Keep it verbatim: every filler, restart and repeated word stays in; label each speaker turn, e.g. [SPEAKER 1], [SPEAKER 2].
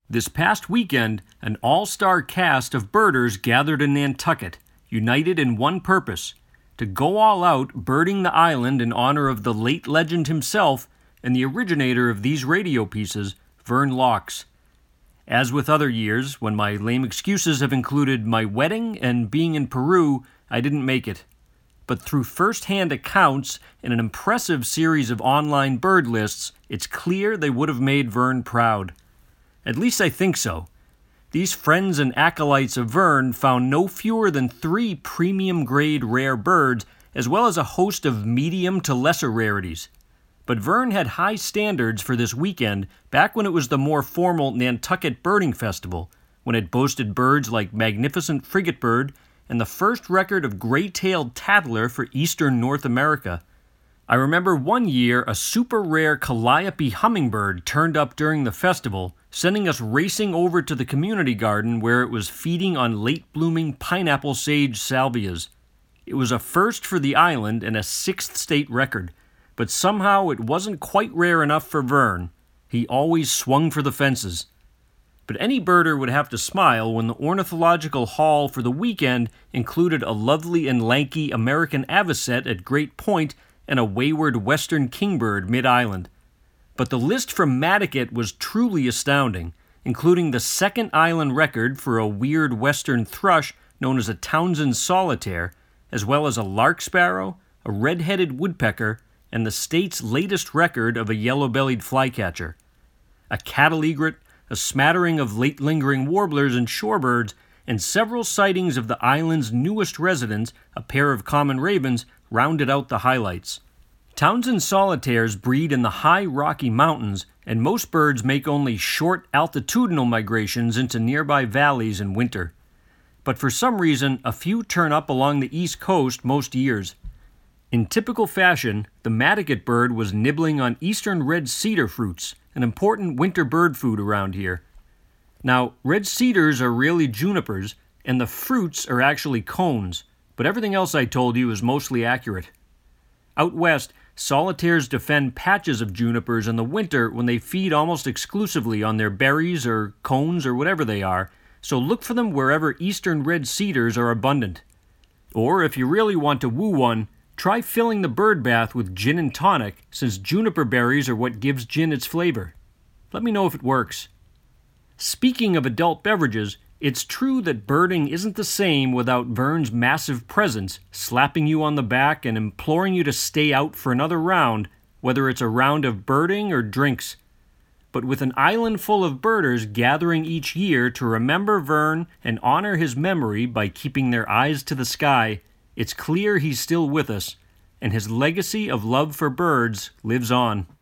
[SPEAKER 1] This past weekend, an all-star cast of birders gathered in Nantucket, united in one purpose, to go all out birding the island in honor of the late legend himself and the originator of these radio pieces, Vern Laux. As with other years, when my lame excuses have included my wedding and being in Peru, I didn't make it. But through first-hand accounts and an impressive series of online bird lists, it's clear they would have made Vern proud. At least I think so. These friends and acolytes of Vern found no fewer than three premium-grade rare birds, as well as a host of medium to lesser rarities. But Vern had high standards for this weekend back when it was the more formal Nantucket Birding Festival, when it boasted birds like magnificent frigatebird and the first record of gray-tailed tattler for eastern North America. I remember one year a super rare calliope hummingbird turned up during the festival, sending us racing over to the community garden where it was feeding on late-blooming pineapple sage salvias. It was a first for the island and a sixth state record, but somehow it wasn't quite rare enough for Vern. He always swung for the fences. But any birder would have to smile when the ornithological haul for the weekend included a lovely and lanky American avocet at Great Point and a wayward western kingbird mid-island. But the list from Madaket was truly astounding, including the second island record for a weird western thrush known as a Townsend solitaire, as well as a lark sparrow, a red-headed woodpecker, and the state's latest record of a yellow-bellied flycatcher. A cattle egret, a smattering of late-lingering warblers and shorebirds, and several sightings of the island's newest residents, a pair of common ravens, rounded out the highlights. Townsend solitaires breed in the high Rocky Mountains, and most birds make only short altitudinal migrations into nearby valleys in winter. But for some reason, a few turn up along the east coast most years. In typical fashion, the Madaket bird was nibbling on eastern red cedar fruits, an important winter bird food around here. Now, red cedars are really junipers, and the fruits are actually cones, but everything else I told you is mostly accurate. Out west, solitaires defend patches of junipers in the winter when they feed almost exclusively on their berries or cones or whatever they are, so look for them wherever eastern red cedars are abundant. Or if you really want to woo one, try filling the bird bath with gin and tonic, since juniper berries are what gives gin its flavor. Let me know if it works. Speaking of adult beverages, it's true that birding isn't the same without Vern's massive presence, slapping you on the back and imploring you to stay out for another round, whether it's a round of birding or drinks. But with an island full of birders gathering each year to remember Vern and honor his memory by keeping their eyes to the sky, it's clear he's still with us, and his legacy of love for birds lives on.